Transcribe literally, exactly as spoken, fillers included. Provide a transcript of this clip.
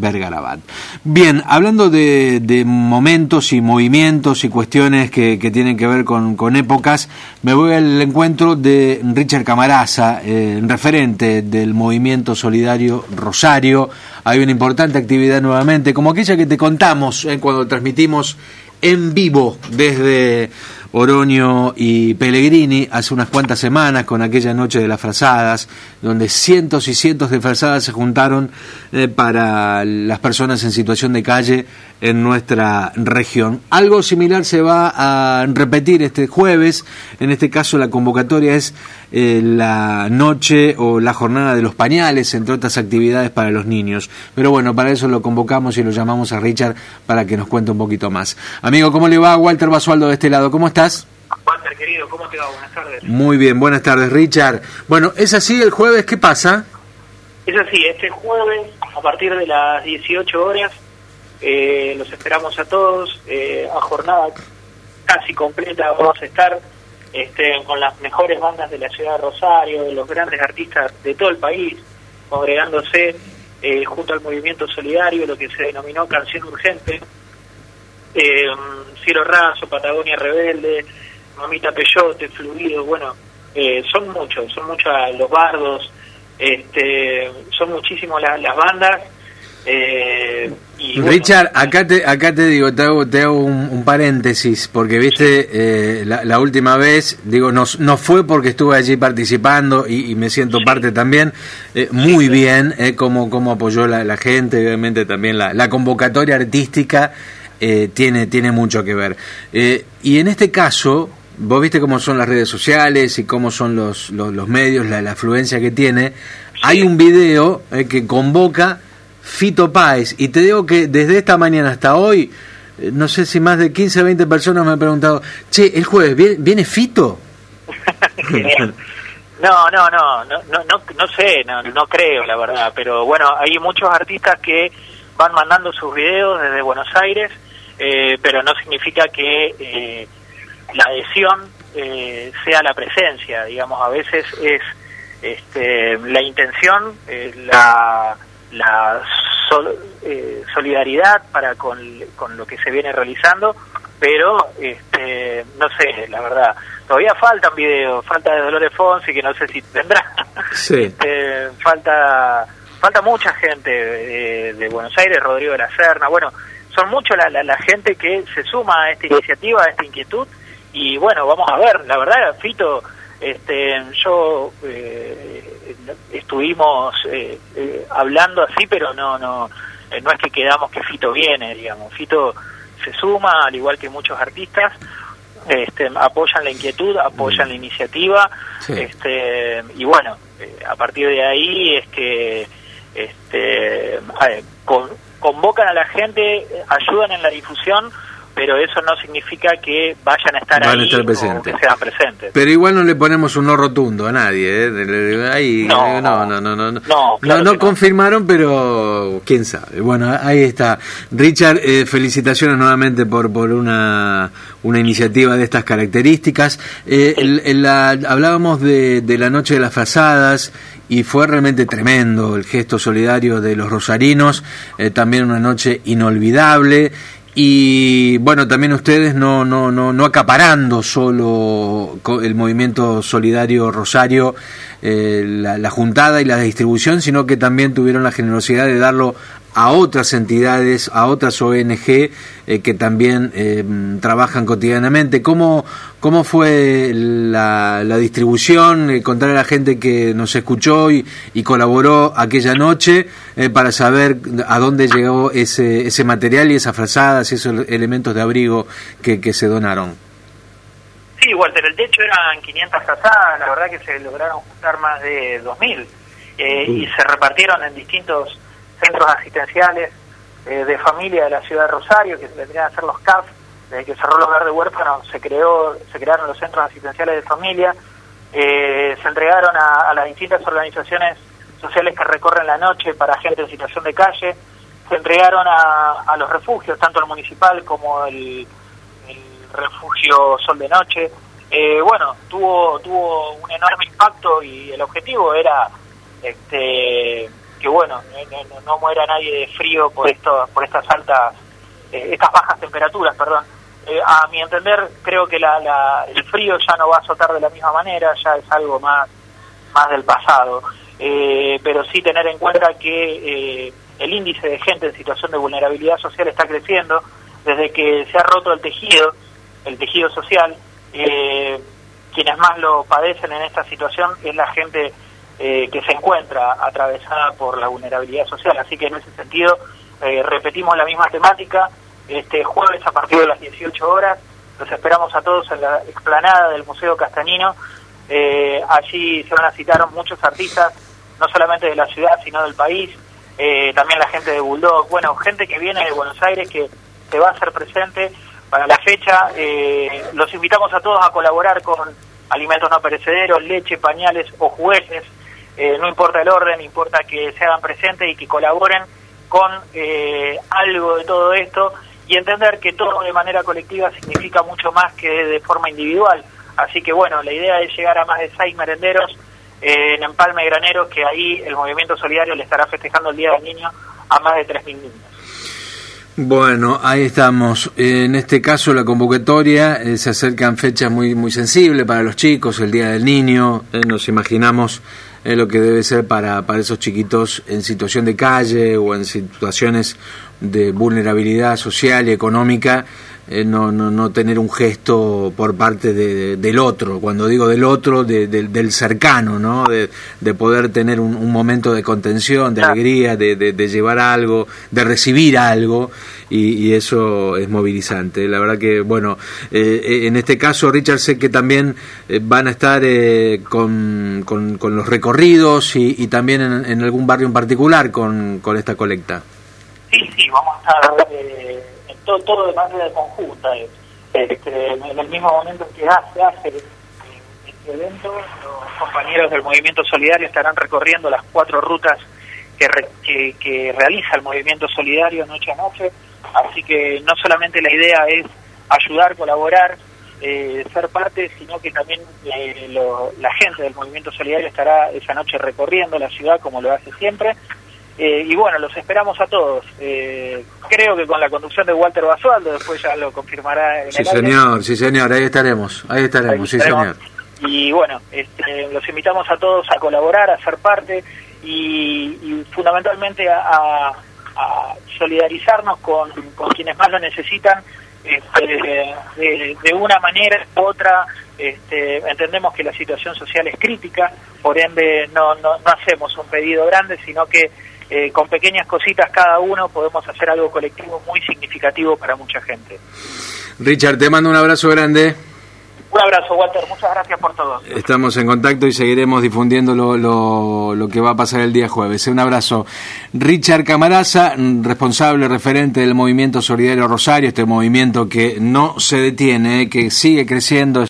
Vergarabat. Bien, hablando de, de momentos y movimientos y cuestiones que, que tienen que ver con, con épocas, me voy al encuentro de Richard Camarasa, eh, referente del movimiento solidario Rosario. Hay una importante actividad nuevamente, como aquella que te contamos eh, cuando transmitimos en vivo desde Oroño y Pellegrini hace unas cuantas semanas, con aquella noche de las frazadas, donde cientos y cientos de frazadas se juntaron eh, para las personas en situación de calle en nuestra región. Algo similar se va a repetir este jueves. En este caso la convocatoria es eh, la noche o la jornada de los pañales, entre otras actividades para los niños. Pero bueno, para eso lo convocamos y lo llamamos a Richard para que nos cuente un poquito más. Amigo, ¿cómo le va? Walter Basualdo de este lado, ¿cómo estás? Walter, querido, ¿cómo te va? Buenas tardes. Muy bien, buenas tardes, Richard. Bueno, ¿es así el jueves? ¿Qué pasa? Es así, este jueves, a partir de las dieciocho horas, eh, los esperamos a todos, eh, a jornada casi completa. Vamos a estar este, con las mejores bandas de la ciudad de Rosario, de los grandes artistas de todo el país, congregándose eh, junto al movimiento solidario, lo que se denominó Canción Urgente, eh, Cielo Raso, Patagonia Rebelde, Mamita Peyote, Fluido. Bueno, eh, son muchos, son muchos los bardos, este, son muchísimas las, las bandas. Eh, y Richard, bueno, acá te acá te digo, te hago, te hago un, un paréntesis, porque viste, eh, la, la última vez, digo, no, no fue porque estuve allí participando y, y me siento sí. parte también, eh, muy sí, bien, eh, cómo, cómo apoyó la, la gente, obviamente también la, la convocatoria artística eh, tiene, tiene mucho que ver. Eh, y en este caso, vos viste cómo son las redes sociales y cómo son los, los, los medios, la, la afluencia que tiene. Sí. Hay un video eh, que convoca Fito Páez, y te digo que desde esta mañana hasta hoy, eh, no sé si más de quince o veinte personas me han preguntado, che, ¿el jueves viene, viene Fito? no, no, no, no, no, no, no sé, no, no creo, la verdad, pero bueno, hay muchos artistas que van mandando sus videos desde Buenos Aires, eh, pero no significa que eh, la adhesión eh, sea la presencia, digamos, a veces es este, la intención, eh, la... la sol, eh, solidaridad para con, con lo que se viene realizando, pero este, no sé, la verdad, todavía faltan videos, falta de Dolores Fonsi, que no sé si tendrá, sí. este, falta falta mucha gente de, de Buenos Aires, Rodrigo de la Serna, bueno, son mucho la, la, la gente que se suma a esta iniciativa, a esta inquietud, y bueno, vamos a ver, la verdad, Fito, este, yo eh, estuvimos eh, eh, hablando así, pero no no eh, no es que quedamos que Fito viene, digamos. Fito se suma, al igual que muchos artistas, este, apoyan la inquietud, apoyan mm. la iniciativa, sí. este, y bueno, eh, a partir de ahí es que este, eh, con, convocan a la gente, ayudan en la difusión, pero eso no significa que vayan a estar Van ahí a estar o presentes. que sean presentes. Pero igual no le ponemos un no rotundo a nadie, ¿eh? Ahí, no, no, no, no, no, no, no, claro no, no no. confirmaron, pero quién sabe. Bueno, ahí está. Richard, eh, felicitaciones nuevamente por por una una iniciativa de estas características. Eh, sí. el, el, la, hablábamos de, de la noche de las frazadas, y fue realmente tremendo el gesto solidario de los rosarinos, eh, también una noche inolvidable. Y bueno, también ustedes no no no no acaparando solo el movimiento solidario Rosario, eh, la, la juntada y la distribución, sino que también tuvieron la generosidad de darlo a otras entidades, a otras O N G eh, que también eh, trabajan cotidianamente. ¿Cómo, cómo fue la, la distribución? Eh, contar a la gente que nos escuchó y, y colaboró aquella noche eh, para saber a dónde llegó ese, ese material y esas frazadas, esos elementos de abrigo que, que se donaron. Sí, Walter, el techo eran quinientas frazadas, la verdad que se lograron juntar más de dos mil eh, y se repartieron en distintos centros asistenciales eh, de familia de la ciudad de Rosario, que vendrían a ser los C A F. Desde que cerró el hogar de huérfanos se creó se crearon los centros asistenciales de familia, eh, se entregaron a, a las distintas organizaciones sociales que recorren la noche para gente en situación de calle, se entregaron a, a los refugios, tanto el municipal como el, el refugio Sol de Noche. Eh, bueno, tuvo tuvo un enorme impacto y el objetivo era este que bueno, no, no, no muera nadie de frío por esto, por estas altas, eh, estas bajas temperaturas, perdón. Eh, a mi entender, creo que la, la, el frío ya no va a azotar de la misma manera, ya es algo más, más del pasado. Eh, pero sí tener en cuenta que eh, el índice de gente en situación de vulnerabilidad social está creciendo desde que se ha roto el tejido, el tejido social. Eh, quienes más lo padecen en esta situación es la gente eh, que se encuentra atravesada por la vulnerabilidad social. Así que en ese sentido eh, repetimos la misma temática. Este jueves a partir de las dieciocho horas los esperamos a todos en la explanada del Museo Castanino. Eh, allí se van a citar muchos artistas, no solamente de la ciudad sino del país, eh, también la gente de Bulldog, bueno, gente que viene de Buenos Aires que se va a hacer presente para la fecha. Eh, los invitamos a todos a colaborar con alimentos no perecederos, leche, pañales o juguetes, eh, no importa el orden, importa que se hagan presentes y que colaboren con eh, algo de todo esto, y entender que todo de manera colectiva significa mucho más que de forma individual. Así que bueno, la idea es llegar a más de seis merenderos eh, en Empalme Graneros, que ahí el Movimiento Solidario le estará festejando el Día del Niño a más de tres mil niños. Bueno, ahí estamos. En este caso la convocatoria, eh, se acercan fechas muy muy sensibles para los chicos, el Día del Niño, eh, nos imaginamos eh, lo que debe ser para, para esos chiquitos en situación de calle o en situaciones de vulnerabilidad social y económica, eh, no, no, no tener un gesto por parte de, de, del otro, cuando digo del otro, de, de, del cercano, ¿no? De, de poder tener un, un momento de contención, de alegría, de, de, de llevar algo, de recibir algo, y, y eso es movilizante. La verdad que, bueno, eh, en este caso, Richard, sé que también eh, van a estar eh, con, con, con los recorridos y, y también en, en algún barrio en particular con, con esta colecta. Sí, sí, vamos a estar eh, en todo, todo de manera conjunta. Eh, este, en el mismo momento en que se hace este evento, los compañeros del Movimiento Solidario estarán recorriendo las cuatro rutas que, re, que, que realiza el Movimiento Solidario noche a noche. Así que no solamente la idea es ayudar, colaborar, eh, ser parte, sino que también eh, lo, la gente del Movimiento Solidario estará esa noche recorriendo la ciudad como lo hace siempre. Eh, y bueno, los esperamos a todos. Eh, creo que con la conducción de Walter Basualdo, después ya lo confirmará en sí, el señor, aire. Sí, señor, ahí estaremos, ahí estaremos, ahí sí, estaremos. Señor. Y bueno, este, los invitamos a todos a colaborar, a ser parte y, y fundamentalmente a, a, a solidarizarnos con, con quienes más lo necesitan, este, de, de una manera u otra. Este, entendemos que la situación social es crítica, por ende no, no, no hacemos un pedido grande, sino que Eh, con pequeñas cositas cada uno podemos hacer algo colectivo muy significativo para mucha gente. Richard, te mando un abrazo grande. Un abrazo, Walter, muchas gracias por todo. Estamos en contacto y seguiremos difundiendo lo, lo, lo que va a pasar el día jueves. Un abrazo. Richard Camarasa, responsable, referente del Movimiento Solidario Rosario, este movimiento que no se detiene, que sigue creciendo.